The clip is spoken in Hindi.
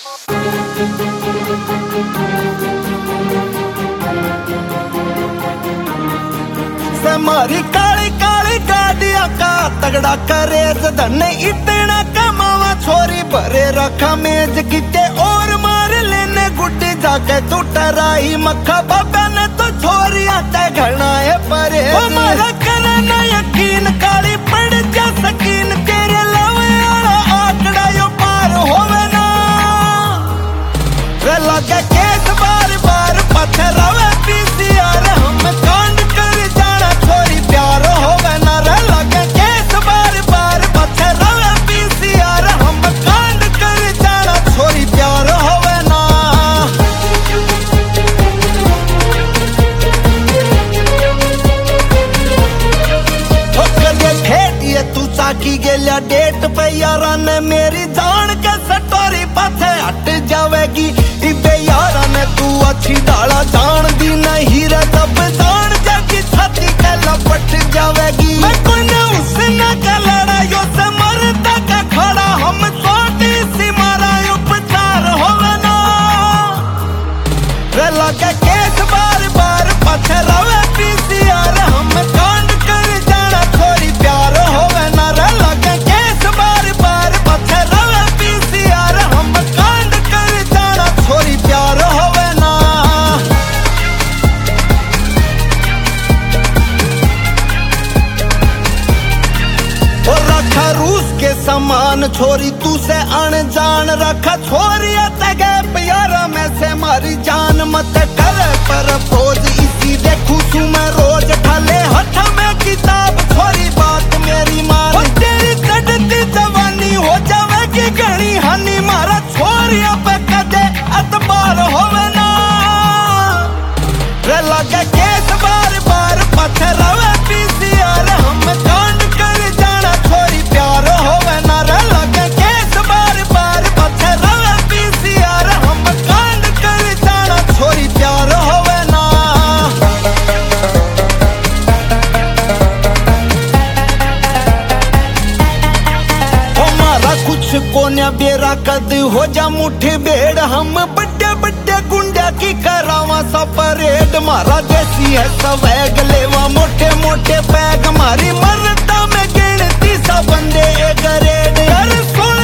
मारी काली काली गाड़िया का तगड़ा करे धने इतना कमावा छोरी भरे रखा मेज किते और मार लेने गुड्डी जाके तू टराई मक्खा बाबा ने तो छोरी आता घना है परे मारा करना यकीन काली पड़ जा सकीन तेरे लवे वाला आंकड़ा यो पार होवे ना रे लगे केस बार बार पत्थर रवे पीसीआर हम कांड कर जाना छोरी प्यार होवे ना रे लगे केस बार बार पत्थर रवे पीसीआर हम कांड कर जाना छोरी प्यार होवे ना तू चाकी गेलिया डेट पे यारा ने मेरी जान के सटोरी पाथे हट जावेगी इबे यारा ने तू अच्छी डाला जान दी नहीं रे तब जान जाकी छाती के लपट जावेगी मैं कोई न उसने का लड़ाइयों से मरता का खड़ा हम छोटी सी मारा उपचार होवे ना रे लगे केस बार बार पाथे रवे पीसीआर हम कांड कर जाना छोरी प्यार होवे ना रे लगे केस बार बार पाथे रवे पीसीआर हम कांड कर जाना छोरी प्यार होवे ना और रखा रूस के समान छोरी तू से अनजान रखा छोरी तगे प्यारा में से मारी जान मत करे पर पोज इसी देखू सू मैं रोज ढाले हथ में किताब छोरी बात मेरी मान तेरी चढ़ती जवानी हो जावेगी घनी हानि मारा छोरिया पे कदे अतबार होवे ना रे लगे केस बार बार पत्थर रवे पीसीआर हम कांड कर जाना छोरी प्यार होवे ना रे लगे केस बार बार पत्थर रवे पीसीआर हम कांड कर जाना छोरी प्यार होवे ना हमारा कुछ कोन्या बेरा कद हो जा मुट्ठी बेड़ हम बड्डे बड्डे गुंडा की करावा सा परेड मारा देसी है सवैग लेवा मोटे मोटे पैग मारी मरता में गिनती सा बंदे ग्रेड यार